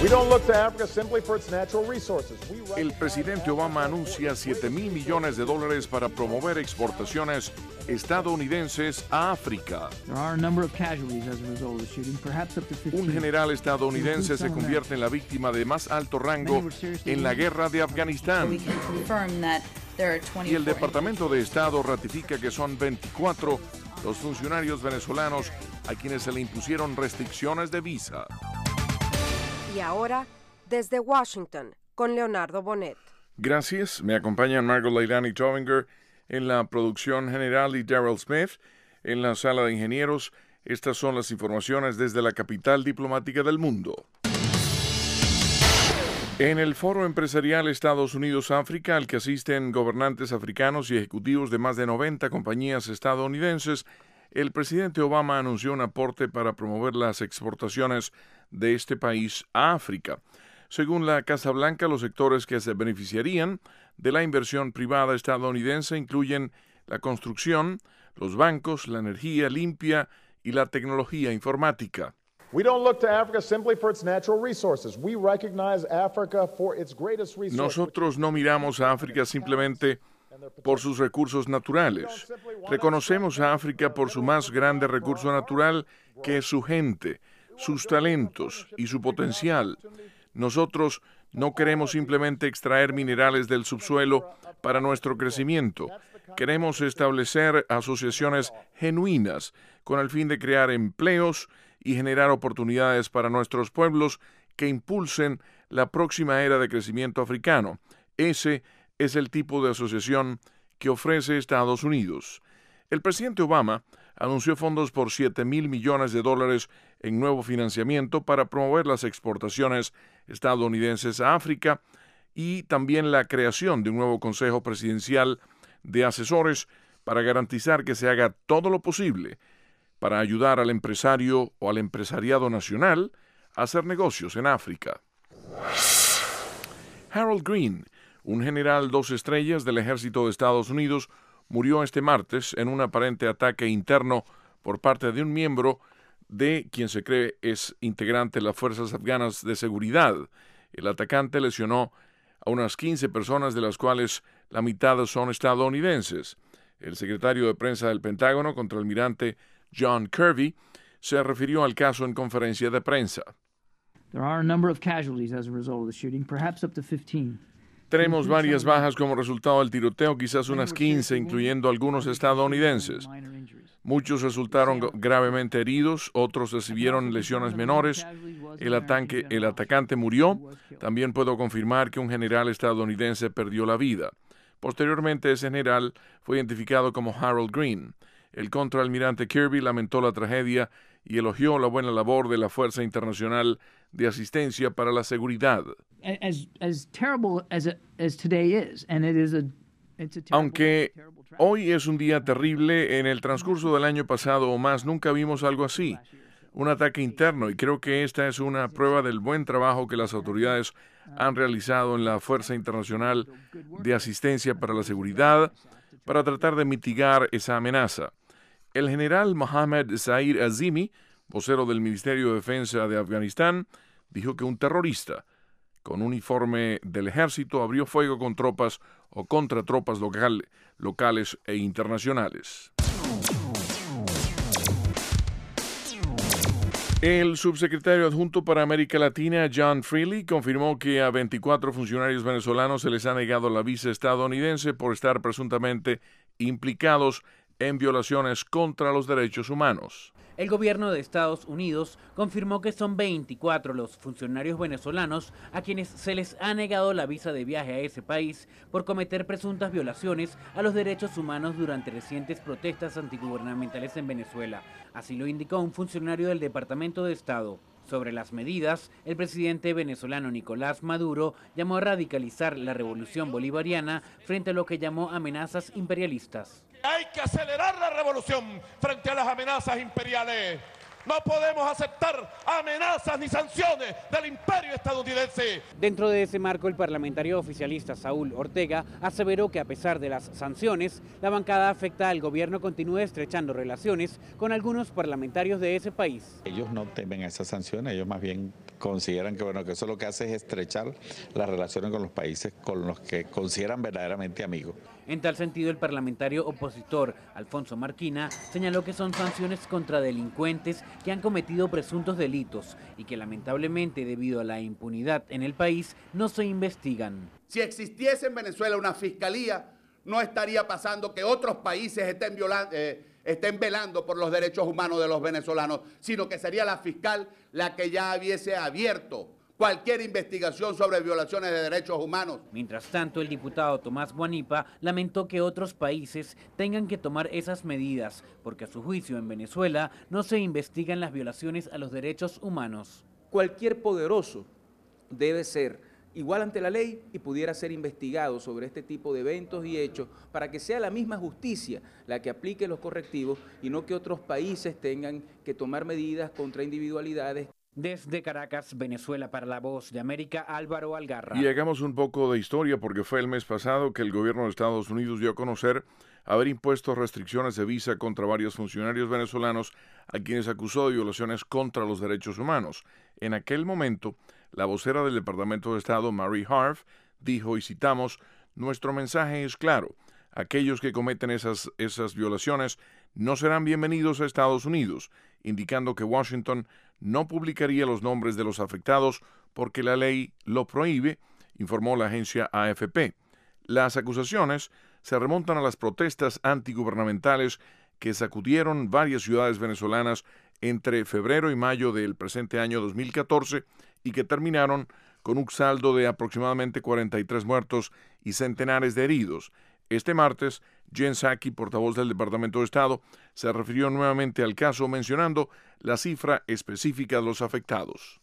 El presidente Obama anuncia $7,000 millones para promover exportaciones estadounidenses a África. Un general estadounidense se convierte en la víctima de más alto rango en la guerra de Afganistán. Y el Departamento de Estado ratifica que son 24 los funcionarios venezolanos a quienes se le impusieron restricciones de visa. Y ahora, desde Washington, con Leonardo Bonet. Gracias. Me acompañan Margot Leilani Tovinger en la producción general y Daryl Smith en la sala de ingenieros. Estas son las informaciones desde la capital diplomática del mundo. En el Foro Empresarial Estados Unidos-África, al que asisten gobernantes africanos y ejecutivos de más de 90 compañías estadounidenses, el presidente Obama anunció un aporte para promover las exportaciones de este país a África. Según la Casa Blanca, los sectores que se beneficiarían de la inversión privada estadounidense incluyen la construcción, los bancos, la energía limpia y la tecnología informática. Nosotros no miramos a África simplemente por sus recursos naturales. Reconocemos a África por su más grande recurso natural, que es su gente, sus talentos y su potencial. Nosotros no queremos simplemente extraer minerales del subsuelo para nuestro crecimiento. Queremos establecer asociaciones genuinas con el fin de crear empleos y generar oportunidades para nuestros pueblos que impulsen la próxima era de crecimiento africano. Ese es el tipo de asociación que ofrece Estados Unidos. El presidente Obama anunció fondos por $7,000 millones en nuevo financiamiento para promover las exportaciones estadounidenses a África y también la creación de un nuevo Consejo Presidencial de Asesores para garantizar que se haga todo lo posible para ayudar al empresario o al empresariado nacional a hacer negocios en África. Harold Green, un general 2 estrellas del ejército de Estados Unidos, murió este martes en un aparente ataque interno por parte de un miembro de quien se cree es integrante de las fuerzas afganas de seguridad. El atacante lesionó a unas 15 personas, de las cuales la mitad son estadounidenses. El secretario de prensa del Pentágono, contraalmirante John Kirby, se refirió al caso en conferencia de prensa. Tenemos varias bajas como resultado del tiroteo, quizás unas 15, incluyendo algunos estadounidenses. Muchos resultaron gravemente heridos, otros recibieron lesiones menores. El atacante murió. También puedo confirmar que un general estadounidense perdió la vida. Posteriormente, ese general fue identificado como Harold Green. El contraalmirante Kirby lamentó la tragedia y elogió la buena labor de la Fuerza Internacional de Asistencia para la Seguridad. Aunque hoy es un día terrible, en el transcurso del año pasado o más nunca vimos algo así. Un ataque interno, y creo que esta es una prueba del buen trabajo que las autoridades han realizado en la Fuerza Internacional de Asistencia para la Seguridad para tratar de mitigar esa amenaza. El general Mohammad Zahir Azimi, vocero del Ministerio de Defensa de Afganistán, dijo que un terrorista con uniforme del ejército abrió fuego con tropas o contra tropas locales e internacionales. El subsecretario adjunto para América Latina, John Freely, confirmó que a 24 funcionarios venezolanos se les ha negado la visa estadounidense por estar presuntamente implicados en violaciones contra los derechos humanos. El gobierno de Estados Unidos confirmó que son 24 los funcionarios venezolanos a quienes se les ha negado la visa de viaje a ese país por cometer presuntas violaciones a los derechos humanos durante recientes protestas antigubernamentales en Venezuela. Así lo indicó un funcionario del Departamento de Estado. Sobre las medidas, el presidente venezolano Nicolás Maduro llamó a radicalizar la revolución bolivariana frente a lo que llamó amenazas imperialistas. Hay que acelerar la revolución frente a las amenazas imperiales. No podemos aceptar amenazas ni sanciones del imperio estadounidense. Dentro de ese marco, el parlamentario oficialista Saúl Ortega aseveró que a pesar de las sanciones, la bancada afecta al gobierno continúe estrechando relaciones con algunos parlamentarios de ese país. Ellos no temen a esas sanciones, ellos más bien consideran que, bueno, que eso lo que hace es estrechar las relaciones con los países con los que consideran verdaderamente amigos. En tal sentido, el parlamentario opositor Alfonso Marquina señaló que son sanciones contra delincuentes que han cometido presuntos delitos y que lamentablemente, debido a la impunidad en el país, no se investigan. Si existiese en Venezuela una fiscalía, no estaría pasando que otros países estén velando por los derechos humanos de los venezolanos, sino que sería la fiscal la que ya hubiese abierto cualquier investigación sobre violaciones de derechos humanos. Mientras tanto, el diputado Tomás Guanipa lamentó que otros países tengan que tomar esas medidas, porque a su juicio en Venezuela no se investigan las violaciones a los derechos humanos. Cualquier poderoso debe ser igual ante la ley y pudiera ser investigado sobre este tipo de eventos y hechos para que sea la misma justicia la que aplique los correctivos y no que otros países tengan que tomar medidas contra individualidades. Desde Caracas, Venezuela, para La Voz de América, Álvaro Algarra. Y hagamos un poco de historia porque fue el mes pasado que el gobierno de Estados Unidos dio a conocer haber impuesto restricciones de visa contra varios funcionarios venezolanos a quienes acusó de violaciones contra los derechos humanos. En aquel momento, la vocera del Departamento de Estado, Mary Harf, dijo, y citamos, «Nuestro mensaje es claro. Aquellos que cometen esas violaciones no serán bienvenidos a Estados Unidos», indicando que Washington no publicaría los nombres de los afectados porque la ley lo prohíbe, informó la agencia AFP. Las acusaciones se remontan a las protestas antigubernamentales que sacudieron varias ciudades venezolanas entre febrero y mayo del presente año 2014 y que terminaron con un saldo de aproximadamente 43 muertos y centenares de heridos. Este martes, Jen Psaki, portavoz del Departamento de Estado, se refirió nuevamente al caso mencionando la cifra específica de los afectados.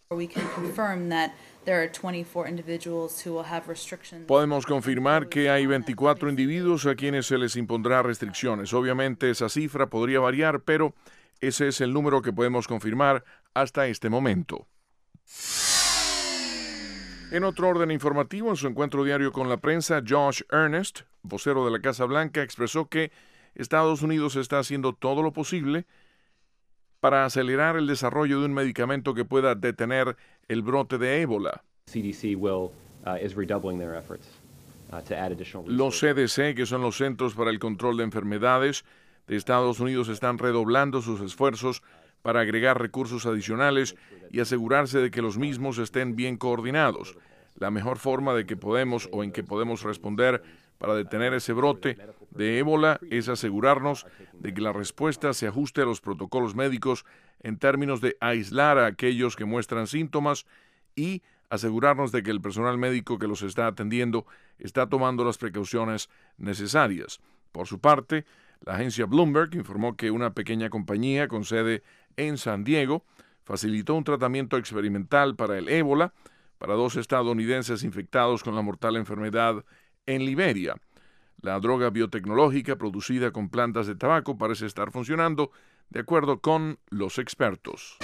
Podemos confirmar que hay 24 individuos a quienes se les impondrá restricciones. Obviamente esa cifra podría variar, pero ese es el número que podemos confirmar hasta este momento. En otro orden informativo, en su encuentro diario con la prensa, Josh Earnest, vocero de la Casa Blanca, expresó que Estados Unidos está haciendo todo lo posible para acelerar el desarrollo de un medicamento que pueda detener el brote de ébola. Los CDC, que son los Centros para el Control de Enfermedades de Estados Unidos, están redoblando sus esfuerzos para agregar recursos adicionales y asegurarse de que los mismos estén bien coordinados. La mejor forma en que podemos responder para detener ese brote de ébola es asegurarnos de que la respuesta se ajuste a los protocolos médicos en términos de aislar a aquellos que muestran síntomas y asegurarnos de que el personal médico que los está atendiendo está tomando las precauciones necesarias. Por su parte, la agencia Bloomberg informó que una pequeña compañía con sede en San Diego facilitó un tratamiento experimental para el ébola para 2 estadounidenses infectados con la mortal enfermedad en Liberia. La droga biotecnológica producida con plantas de tabaco parece estar funcionando de acuerdo con los expertos.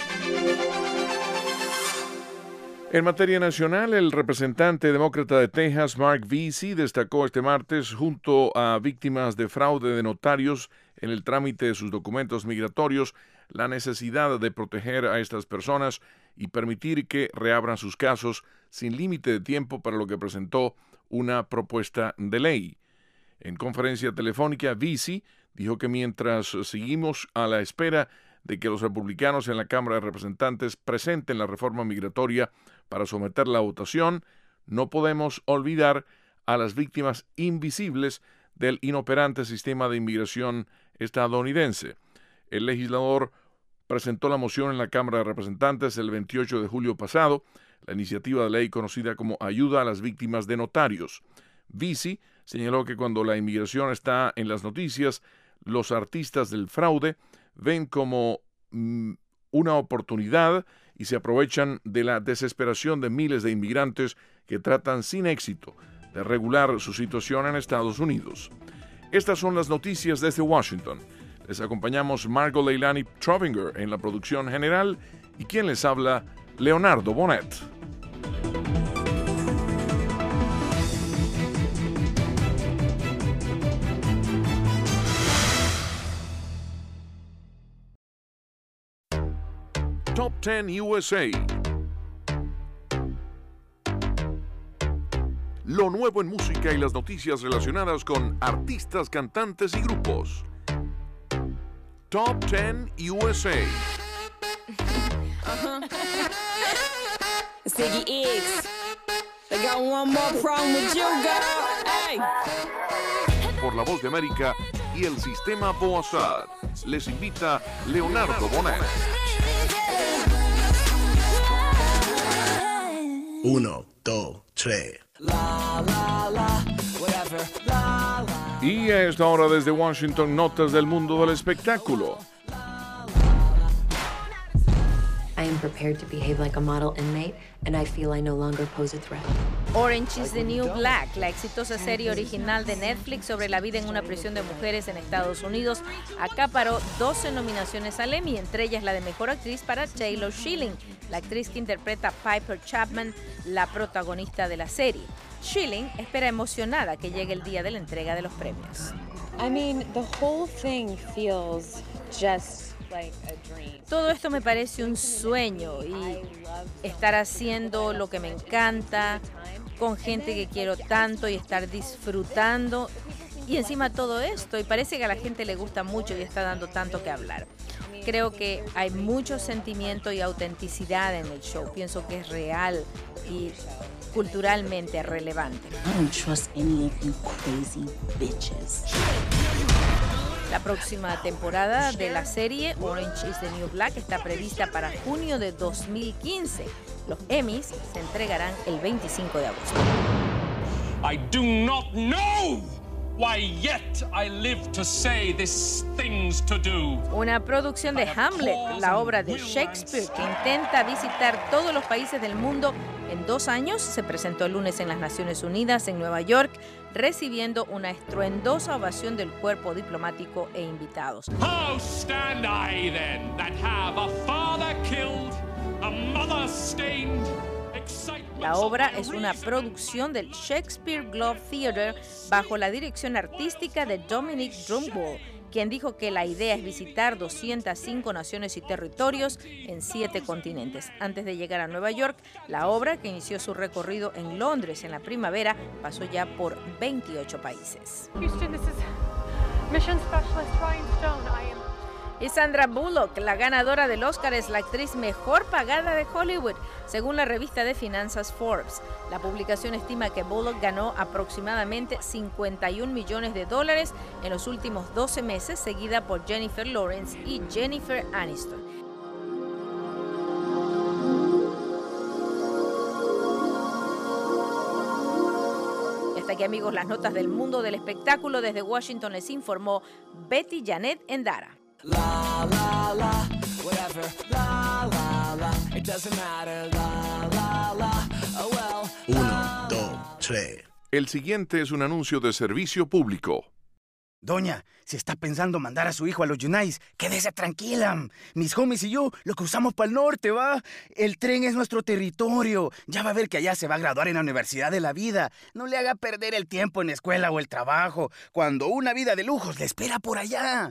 En materia nacional, el representante demócrata de Texas, Mark Vesey, destacó este martes junto a víctimas de fraude de notarios en el trámite de sus documentos migratorios la necesidad de proteger a estas personas y permitir que reabran sus casos sin límite de tiempo, para lo que presentó una propuesta de ley. En conferencia telefónica, Vesey dijo que mientras seguimos a la espera de que los republicanos en la Cámara de Representantes presenten la reforma migratoria para someterla a votación, no podemos olvidar a las víctimas invisibles del inoperante sistema de inmigración estadounidense. El legislador presentó la moción en la Cámara de Representantes el 28 de julio pasado, la iniciativa de ley conocida como Ayuda a las Víctimas de Notarios. Vesey señaló que cuando la inmigración está en las noticias, los artistas del fraude ven como una oportunidad y se aprovechan de la desesperación de miles de inmigrantes que tratan sin éxito de regular su situación en Estados Unidos. Estas son las noticias desde Washington. Les acompañamos Margot Leilani Trovinger en la producción general y quien les habla, Leonardo Bonet. Top 10 USA. Lo nuevo en música y las noticias relacionadas con artistas, cantantes y grupos. Top 10 USA. Ziggy X. I got one more problem with you, girl. Hey. Por La Voz de América y el Sistema Boazar. Les invita Leonardo Bonet. 1, 2, 3. Y a esta hora desde Washington, notas del mundo del espectáculo. I am prepared to behave like a model inmate, and I feel I no longer pose a threat. Orange is the New Black, la exitosa serie original de Netflix sobre la vida en una prisión de mujeres en Estados Unidos, acaparó 12 nominaciones al Emmy, entre ellas la de Mejor Actriz para Taylor Schilling, la actriz que interpreta a Piper Chapman, la protagonista de la serie. Schilling espera emocionada que llegue el día de la entrega de los premios. I mean, the whole thing feels just like a dream. Todo esto me parece un sueño y estar haciendo lo que me encanta, con gente que quiero tanto y estar disfrutando y encima todo esto, y parece que a la gente le gusta mucho y está dando tanto que hablar. Creo que hay mucho sentimiento y autenticidad en el show. Pienso que es real y culturalmente relevante. I don't trust any of you crazy bitches. La próxima temporada de la serie Orange is the New Black está prevista para junio de 2015. Los Emmys se entregarán el 25 de agosto. I do not know why yet I live to say these things to do. Una producción de Hamlet, la obra de Shakespeare, que intenta visitar todos los países del mundo en 2 años, se presentó el lunes en las Naciones Unidas en Nueva York, recibiendo una estruendosa ovación del cuerpo diplomático e invitados. How stand I then that have a father killed, a mother stained? La obra es una producción del Shakespeare Globe Theatre bajo la dirección artística de Dominic Drumgoole, quien dijo que la idea es visitar 205 naciones y territorios en 7 continentes. Antes de llegar a Nueva York, la obra, que inició su recorrido en Londres en la primavera, pasó ya por 28 países. Houston, this is Mission Specialist Ryan Stone. Y Sandra Bullock, la ganadora del Oscar, es la actriz mejor pagada de Hollywood, según la revista de finanzas Forbes. La publicación estima que Bullock ganó aproximadamente $51 millones en los últimos 12 meses, seguida por Jennifer Lawrence y Jennifer Aniston. Y hasta aquí, amigos, las notas del mundo del espectáculo. Desde Washington les informó Betty Janet Endara. La la la, whatever, la la la, it doesn't matter, la la la, oh well. 1, 2, 3. El siguiente es un anuncio de servicio público. Doña, si está pensando mandar a su hijo a los Yunais, quédese tranquila. Mis homies y yo lo cruzamos para el norte, ¿va? El tren es nuestro territorio. Ya va a ver que allá se va a graduar en la Universidad de la Vida. No le haga perder el tiempo en la escuela o el trabajo, cuando una vida de lujos le espera por allá.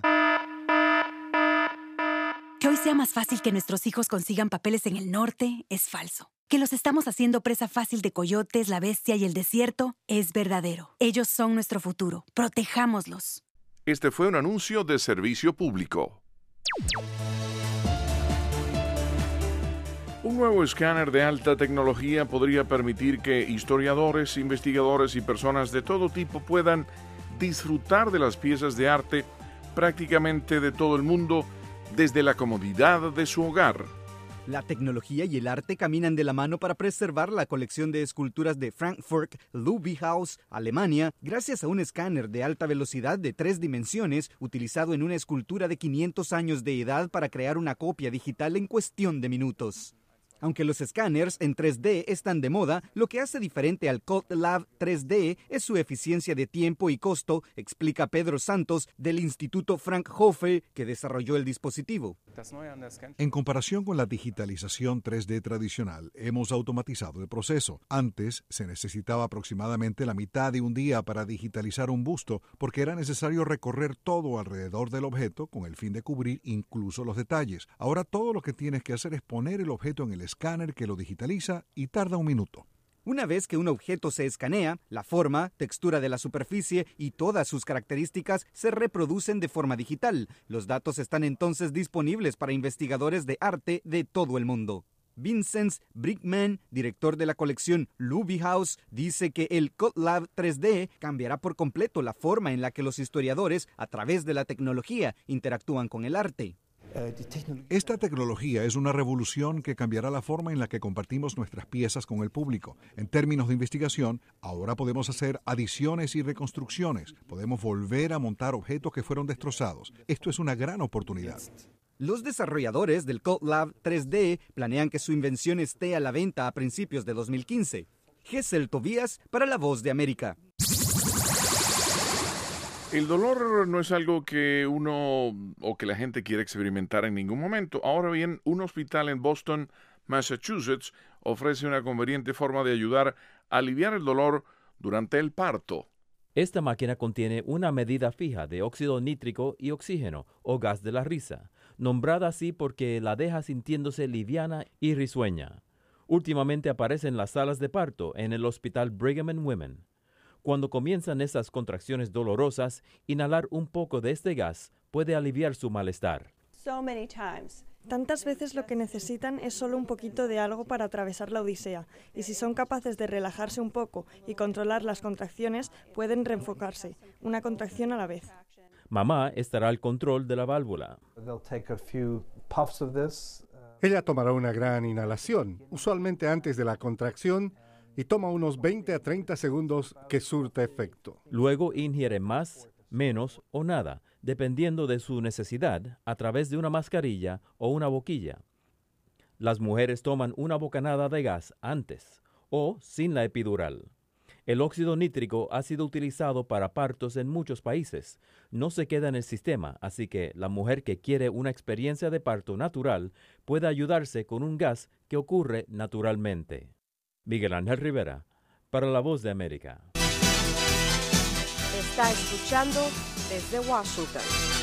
Que hoy sea más fácil que nuestros hijos consigan papeles en el norte es falso. Que los estamos haciendo presa fácil de coyotes, la bestia y el desierto es verdadero. Ellos son nuestro futuro. Protejámoslos. Este fue un anuncio de servicio público. Un nuevo escáner de alta tecnología podría permitir que historiadores, investigadores y personas de todo tipo puedan disfrutar de las piezas de arte prácticamente de todo el mundo desde la comodidad de su hogar. La tecnología y el arte caminan de la mano para preservar la colección de esculturas de Frankfurt Lobbyhaus, Alemania, gracias a un escáner de alta velocidad de 3 dimensiones utilizado en una escultura de 500 años de edad para crear una copia digital en cuestión de minutos. Aunque los escáneres en 3D están de moda, lo que hace diferente al CutLab 3D es su eficiencia de tiempo y costo, explica Pedro Santos del Instituto Fraunhofer que desarrolló el dispositivo. En comparación con la digitalización 3D tradicional, hemos automatizado el proceso. Antes se necesitaba aproximadamente la mitad de un día para digitalizar un busto porque era necesario recorrer todo alrededor del objeto con el fin de cubrir incluso los detalles. Ahora todo lo que tienes que hacer es poner el objeto en el escáner que lo digitaliza y tarda un minuto. Una vez que un objeto se escanea, la forma, textura de la superficie y todas sus características se reproducen de forma digital. Los datos están entonces disponibles para investigadores de arte de todo el mundo. Vincent Brickman, director de la colección Luby House, dice que el CutLab 3D cambiará por completo la forma en la que los historiadores, a través de la tecnología, interactúan con el arte. Esta tecnología es una revolución que cambiará la forma en la que compartimos nuestras piezas con el público. En términos de investigación, ahora podemos hacer adiciones y reconstrucciones. Podemos volver a montar objetos que fueron destrozados. Esto es una gran oportunidad. Los desarrolladores del CutLab 3D planean que su invención esté a la venta a principios de 2015. Gesell Tobías para La Voz de América. El dolor no es algo que uno o que la gente quiere experimentar en ningún momento. Ahora bien, un hospital en Boston, Massachusetts, ofrece una conveniente forma de ayudar a aliviar el dolor durante el parto. Esta máquina contiene una medida fija de óxido nítrico y oxígeno, o gas de la risa, nombrada así porque la deja sintiéndose liviana y risueña. Últimamente aparece en las salas de parto en el hospital Brigham and Women. Cuando comienzan esas contracciones dolorosas, inhalar un poco de este gas puede aliviar su malestar. Tantas veces lo que necesitan es solo un poquito de algo para atravesar la odisea, y si son capaces de relajarse un poco y controlar las contracciones, pueden reenfocarse, una contracción a la vez. Mamá estará al control de la válvula. Ella tomará una gran inhalación, usualmente antes de la contracción, y toma unos 20 a 30 segundos que surta efecto. Luego ingiere más, menos o nada, dependiendo de su necesidad, a través de una mascarilla o una boquilla. Las mujeres toman una bocanada de gas antes o sin la epidural. El óxido nítrico ha sido utilizado para partos en muchos países. No se queda en el sistema, así que la mujer que quiere una experiencia de parto natural puede ayudarse con un gas que ocurre naturalmente. Miguel Ángel Rivera, para La Voz de América. Está escuchando desde Washington.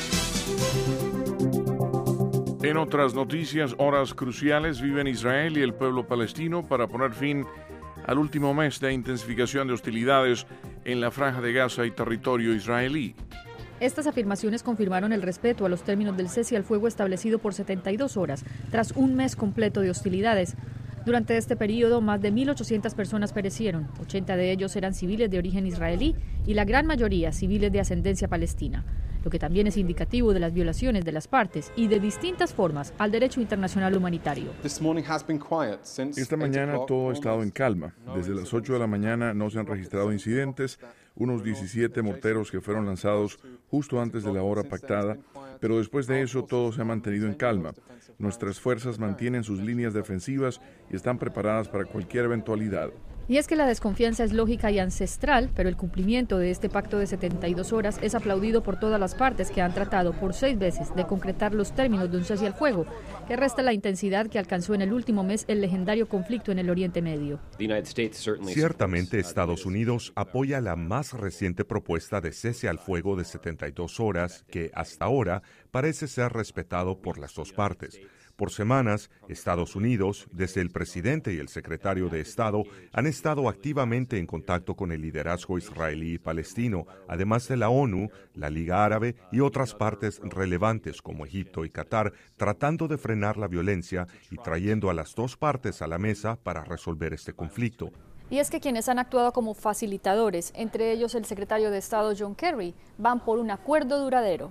En otras noticias, horas cruciales viven Israel y el pueblo palestino para poner fin al último mes de intensificación de hostilidades en la Franja de Gaza y territorio israelí. Estas afirmaciones confirmaron el respeto a los términos del cese al fuego establecido por 72 horas, tras un mes completo de hostilidades. Durante este periodo, más de 1.800 personas perecieron. 80 de ellos eran civiles de origen israelí y la gran mayoría civiles de ascendencia palestina, lo que también es indicativo de las violaciones de las partes y de distintas formas al derecho internacional humanitario. Esta mañana todo ha estado en calma. Desde las 8 de la mañana no se han registrado incidentes, unos 17 morteros que fueron lanzados justo antes de la hora pactada, pero después de eso todo se ha mantenido en calma. Nuestras fuerzas mantienen sus líneas defensivas y están preparadas para cualquier eventualidad. Y es que la desconfianza es lógica y ancestral, pero el cumplimiento de este pacto de 72 horas es aplaudido por todas las partes que han tratado por 6 veces de concretar los términos de un cese al fuego, que resta la intensidad que alcanzó en el último mes el legendario conflicto en el Oriente Medio. Ciertamente Estados Unidos apoya la más reciente propuesta de cese al fuego de 72 horas que hasta ahora parece ser respetado por las dos partes. Por semanas, Estados Unidos, desde el presidente y el secretario de Estado, han estado activamente en contacto con el liderazgo israelí y palestino, además de la ONU, la Liga Árabe y otras partes relevantes como Egipto y Qatar, tratando de frenar la violencia y trayendo a las dos partes a la mesa para resolver este conflicto. Y es que quienes han actuado como facilitadores, entre ellos el secretario de Estado John Kerry, van por un acuerdo duradero.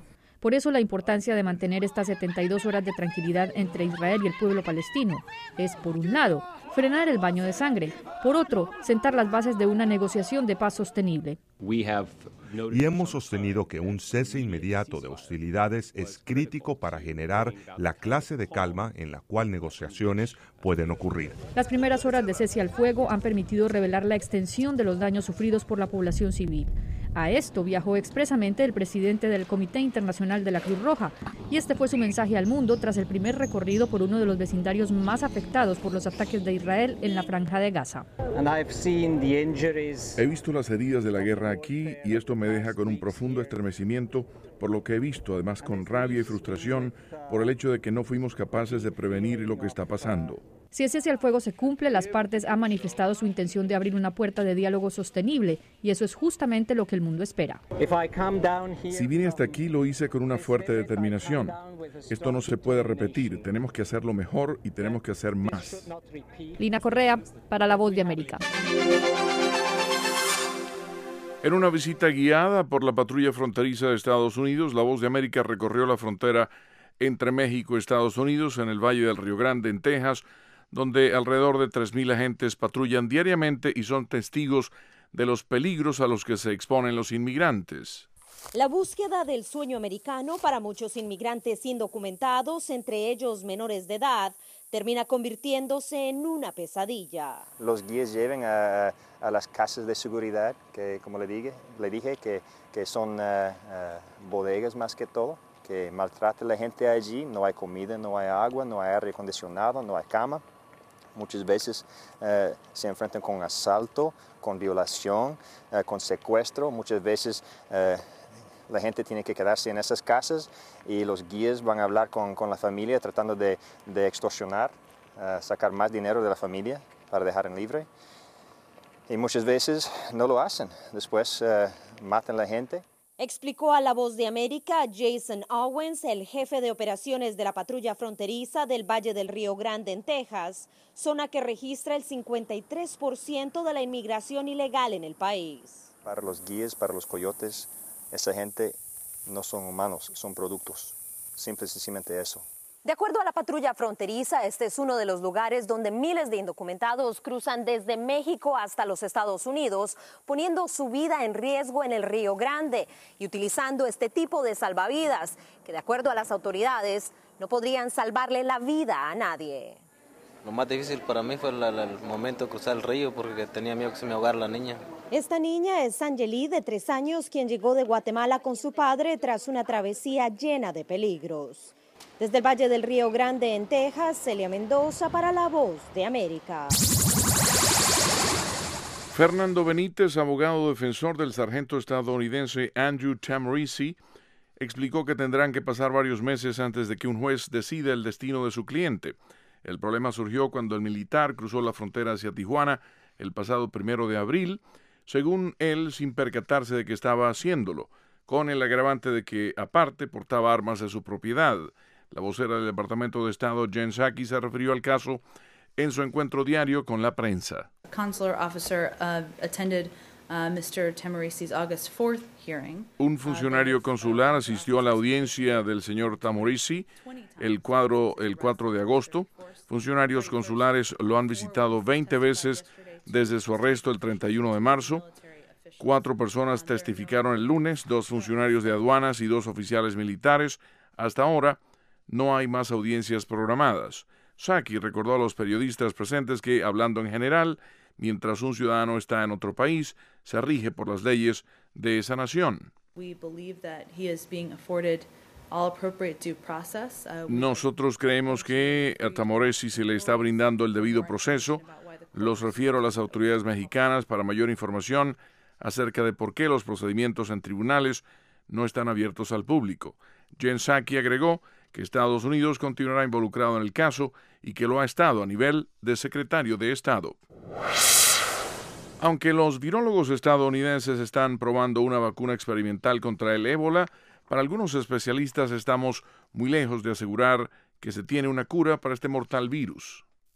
Por eso la importancia de mantener estas 72 horas de tranquilidad entre Israel y el pueblo palestino es, por un lado, frenar el baño de sangre, por otro, sentar las bases de una negociación de paz sostenible. Y hemos sostenido que un cese inmediato de hostilidades es crítico para generar la clase de calma en la cual negociaciones pueden ocurrir. Las primeras horas de cese al fuego han permitido revelar la extensión de los daños sufridos por la población civil. A esto viajó expresamente el presidente del Comité Internacional de la Cruz Roja, y este fue su mensaje al mundo tras el primer recorrido por uno de los vecindarios más afectados por los ataques de Israel en la Franja de Gaza. He visto las heridas de la guerra aquí y esto me deja con un profundo estremecimiento por lo que he visto, además con rabia y frustración por el hecho de que no fuimos capaces de prevenir lo que está pasando. Si el cese al fuego se cumple, las partes han manifestado su intención de abrir una puerta de diálogo sostenible, y eso es justamente lo que el mundo espera. Si vine hasta aquí, lo hice con una fuerte determinación. Esto no se puede repetir, tenemos que hacerlo mejor y tenemos que hacer más. Lina Correa, para La Voz de América. En una visita guiada por la patrulla fronteriza de Estados Unidos, La Voz de América recorrió la frontera entre México y Estados Unidos en el Valle del Río Grande, en Texas, donde alrededor de 3,000 agentes patrullan diariamente y son testigos de los peligros a los que se exponen los inmigrantes. La búsqueda del sueño americano para muchos inmigrantes indocumentados, entre ellos menores de edad, termina convirtiéndose en una pesadilla. Los guías llevan a las casas de seguridad, que como le dije que son bodegas más que todo, que maltratan a la gente allí, no hay comida, no hay agua, no hay aire acondicionado, no hay cama. Muchas veces se enfrentan con asalto, con violación, con secuestro. Muchas veces la gente tiene que quedarse en esas casas y los guías van a hablar con la familia tratando de extorsionar, sacar más dinero de la familia para dejar en libre. Y muchas veces no lo hacen. Después matan a la gente. Explicó a La Voz de América Jason Owens, el jefe de operaciones de la patrulla fronteriza del Valle del Río Grande en Texas, zona que registra el 53% de la inmigración ilegal en el país. Para los guías, para los coyotes, esa gente no son humanos, son productos. Simple y sencillamente eso. De acuerdo a la patrulla fronteriza, este es uno de los lugares donde miles de indocumentados cruzan desde México hasta los Estados Unidos, poniendo su vida en riesgo en el Río Grande y utilizando este tipo de salvavidas, que de acuerdo a las autoridades no podrían salvarle la vida a nadie. Lo más difícil para mí fue el momento de cruzar el río porque tenía miedo que se me ahogara la niña. Esta niña es Angeli, de 3 años, quien llegó de Guatemala con su padre tras una travesía llena de peligros. Desde el Valle del Río Grande en Texas, Celia Mendoza para La Voz de América. Fernando Benítez, abogado defensor del sargento estadounidense Andrew Tamorisi, explicó que tendrán que pasar varios meses antes de que un juez decida el destino de su cliente. El problema surgió cuando el militar cruzó la frontera hacia Tijuana el pasado 1 de abril, según él, sin percatarse de que estaba haciéndolo, con el agravante de que, aparte, portaba armas de su propiedad. La vocera del Departamento de Estado, Jen Psaki, se refirió al caso en su encuentro diario con la prensa. Un funcionario consular asistió a la audiencia del señor Tamorisi el 4 de agosto. Funcionarios consulares lo han visitado 20 veces desde su arresto el 31 de marzo. 4 personas testificaron el lunes, 2 funcionarios de aduanas y 2 oficiales militares. Hasta ahora, no hay más audiencias programadas. Psaki recordó a los periodistas presentes que, hablando en general, mientras un ciudadano está en otro país, se rige por las leyes de esa nación. Nosotros creemos que a Tamorisi se le está brindando el debido proceso. Los refiero a las autoridades mexicanas para mayor información acerca de por qué los procedimientos en tribunales no están abiertos al público. Jen Psaki agregó que Estados Unidos continuará involucrado en el caso y que lo ha estado a nivel de secretario de Estado. Aunque los virólogos estadounidenses están probando una vacuna experimental contra el ébola, para algunos especialistas estamos muy lejos de asegurar que se tiene una cura para este mortal virus.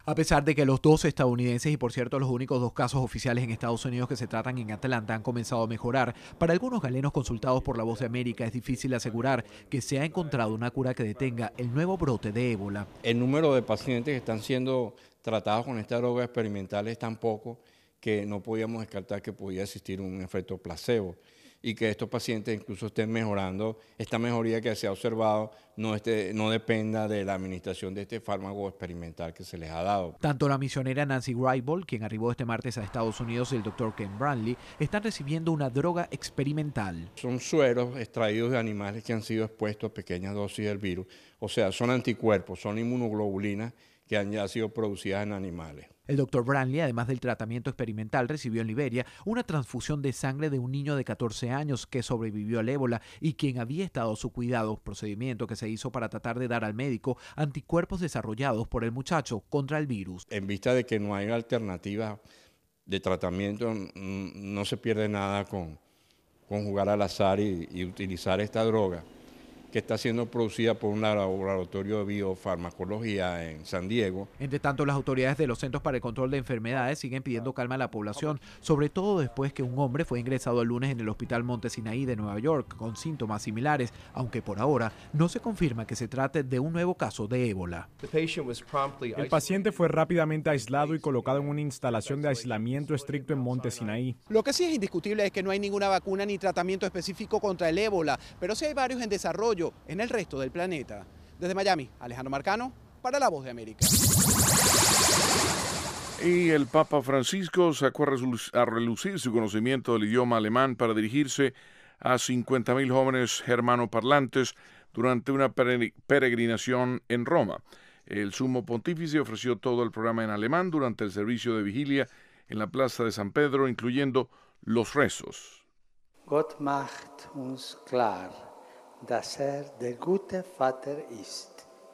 A pesar de que los dos estadounidenses, y por cierto los únicos 2 casos oficiales en Estados Unidos que se tratan en Atlanta, han comenzado a mejorar, para algunos galenos consultados por La Voz de América es difícil asegurar que se ha encontrado una cura que detenga el nuevo brote de ébola. El número de pacientes que están siendo tratados con esta droga experimental es tan poco que no podíamos descartar que podía existir un efecto placebo y que estos pacientes incluso estén mejorando. Esta mejoría que se ha observado no dependa de la administración de este fármaco experimental que se les ha dado. Tanto la misionera Nancy Wright, quien arribó este martes a Estados Unidos, y el doctor Ken Bradley están recibiendo una droga experimental. Son sueros extraídos de animales que han sido expuestos a pequeñas dosis del virus, o sea, son anticuerpos, son inmunoglobulinas que han ya sido producidas en animales. El doctor Bradley, además del tratamiento experimental, recibió en Liberia una transfusión de sangre de un niño de 14 años que sobrevivió al ébola y quien había estado a su cuidado, procedimiento que se hizo para tratar de dar al médico anticuerpos desarrollados por el muchacho contra el virus. En vista de que no hay alternativa de tratamiento, no se pierde nada con jugar al azar y utilizar esta droga, que está siendo producida por un laboratorio de biofarmacología en San Diego. Entre tanto, las autoridades de los Centros para el Control de Enfermedades siguen pidiendo calma a la población, sobre todo después que un hombre fue ingresado el lunes en el Hospital Monte Sinaí de Nueva York con síntomas similares, aunque por ahora no se confirma que se trate de un nuevo caso de ébola. El paciente fue rápidamente aislado y colocado en una instalación de aislamiento estricto en Monte Sinaí. Lo que sí es indiscutible es que no hay ninguna vacuna ni tratamiento específico contra el ébola, pero sí hay varios en desarrollo en el resto del planeta. Desde Miami, Alejandro Marcano, para La Voz de América. Y el Papa Francisco sacó a relucir su conocimiento del idioma alemán para dirigirse a 50.000 jóvenes germanoparlantes durante una peregrinación en Roma. El sumo pontífice ofreció todo el programa en alemán durante el servicio de vigilia en la Plaza de San Pedro, incluyendo los rezos. Gott macht uns klar, dass der gute Vater ist.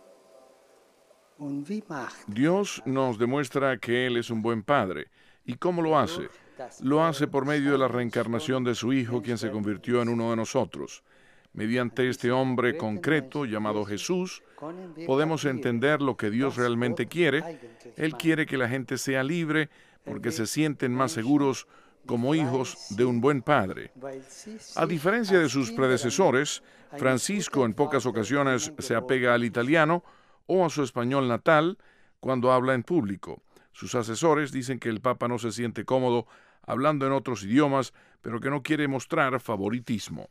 Und wie macht Dios nos demuestra que Él es un buen Padre. ¿Y cómo lo hace? Lo hace por medio de la reencarnación de su Hijo, quien se convirtió en uno de nosotros. Mediante este hombre concreto llamado Jesús, podemos entender lo que Dios realmente quiere. Él quiere que la gente sea libre porque se sienten más seguros como hijos de un buen padre. A diferencia de sus predecesores, Francisco en pocas ocasiones se apega al italiano o a su español natal cuando habla en público. Sus asesores dicen que el Papa no se siente cómodo hablando en otros idiomas, pero que no quiere mostrar favoritismo.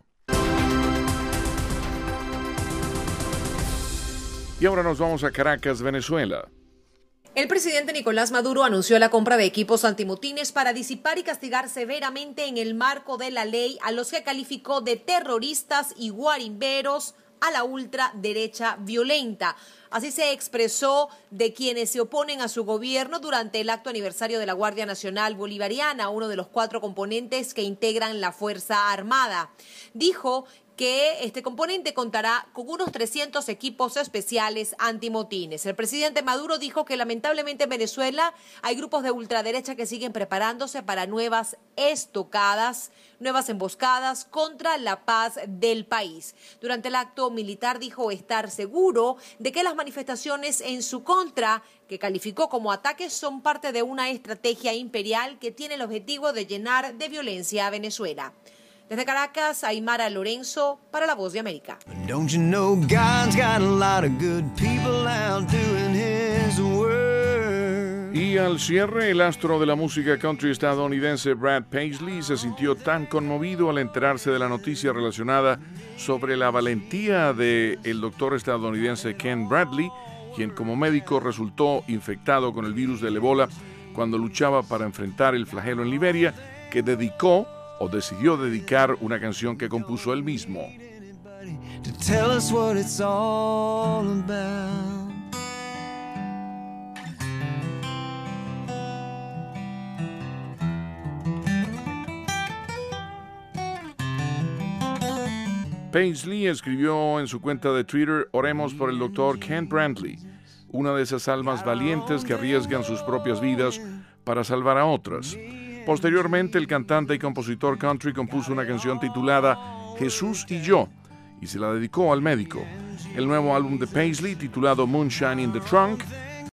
Y ahora nos vamos a Caracas, Venezuela. El presidente Nicolás Maduro anunció la compra de equipos antimotines para disipar y castigar severamente en el marco de la ley a los que calificó de terroristas y guarimberos a la ultraderecha violenta. Así se expresó de quienes se oponen a su gobierno durante el acto aniversario de la Guardia Nacional Bolivariana, uno de los 4 componentes que integran la Fuerza Armada. Dijo que este componente contará con unos 300 equipos especiales antimotines. El presidente Maduro dijo que lamentablemente en Venezuela hay grupos de ultraderecha que siguen preparándose para nuevas estocadas, nuevas emboscadas contra la paz del país. Durante el acto militar dijo estar seguro de que las manifestaciones en su contra, que calificó como ataques, son parte de una estrategia imperial que tiene el objetivo de llenar de violencia a Venezuela. Desde Caracas, Aymara Lorenzo, para La Voz de América. Y al cierre, el astro de la música country estadounidense Brad Paisley se sintió tan conmovido al enterarse de la noticia relacionada sobre la valentía del doctor estadounidense Ken Bradley, quien como médico resultó infectado con el virus del ébola cuando luchaba para enfrentar el flagelo en Liberia, que decidió dedicar una canción que compuso él mismo. Paisley escribió en su cuenta de Twitter: oremos por el doctor Ken Bradley, una de esas almas valientes que arriesgan sus propias vidas para salvar a otras. Posteriormente, el cantante y compositor country compuso una canción titulada Jesús y yo, y se la dedicó al médico. El nuevo álbum de Paisley, titulado Moonshine in the Trunk,